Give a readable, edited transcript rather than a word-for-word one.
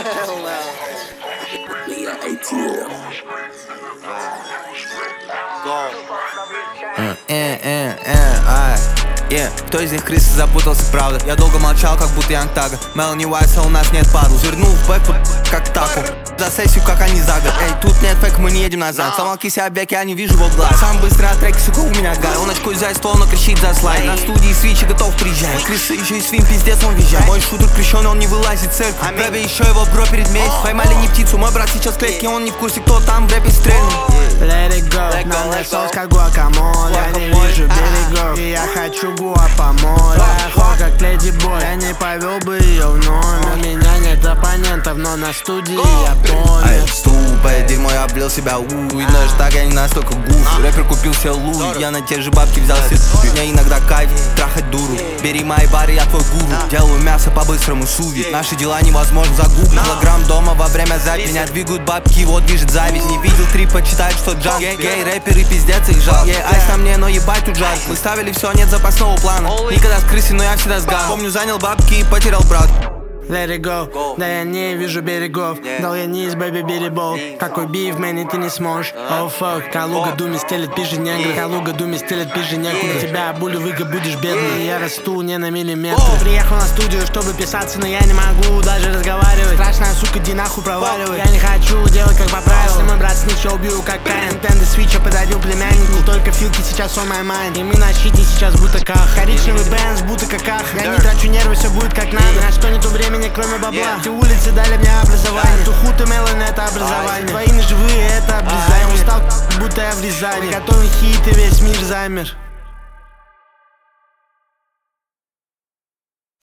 Кто из них крысы запутался, правда? Я долго молчал, как будто Янг Тага. Мелани Уайса, у нас нет падл. Свернул в бэк, как таку. За сессию, как они за год. Эй, тут нет фейк, мы не едем назад. Замолки себя, бек, я не вижу его глаз. Сам быстрый от треки, сука, у меня гай. Он очкой за стол, но кричит за слайд. На студии свичи готов приезжать. Крысы еще и свин, пиздец, он визжает. Мой шутер крещеный, он не вылазит в церковь. В рэпе еще его бро перед месть. Поймали не птицу, мой брат сейчас в клетке. Он не в курсе, кто там в рэпе стрельнул. Let it go, на соус как гуакамоле. Я не вижу берегов, и я хочу гуапамоле. Хор как леди бой, я не повел бы ее в номер. У меня нет оппонентов, но на студии я помню. Ступая дерьмо, я облил себя и даже так я не настолько гуф. Рэпер купил себе луи, я на те же бабки взял себе. Мне иногда кайф, трахать дуру. Бери мои бары, я твой гуру. Делаю мясо по-быстрому суви. Наши дела невозможно загуглить. Килограмм дома во время записи. Меня двигают бабки, вот движет зависть. Не видел трипа, читают, что джаз. Гей, рэперы, пиздец, их жал. Айс на мне, но ебать тут жар. Мы ставили все, нет запасного плана. Никогда с крысы, но я всегда с гам. Помню, занял бабки и потерял брат. Let it go, да я не вижу берегов. Дал я не из бэби беребол. Какой биф, мэн, ты не сможешь. Oh fuck, Калуга думи стелет пижи негры. Калуга думи стелет пижи негры. На тебя булю выга будешь бедный. Я расту не на миллиметр. Приехал на студию, чтобы писаться, но я не могу даже разговаривать. Страшная сука, иди нахуй проваливай. Я не хочу делать как по правилам. Если мой брат снича, убью как Каин. Нинтендо свича подарил племяннику. Только филки сейчас on my mind. И мы на щите сейчас будто ках. Коричневый бенз, будто каках. Я не трачу нервы, все будет как надо. На что нету времени, кроме бабла. Эти улицы дали мне образование. Тухут и Мелан это образование. Твои неживые это обрезание. Устал, будто я в Рязани. Готовый хит и весь мир замер.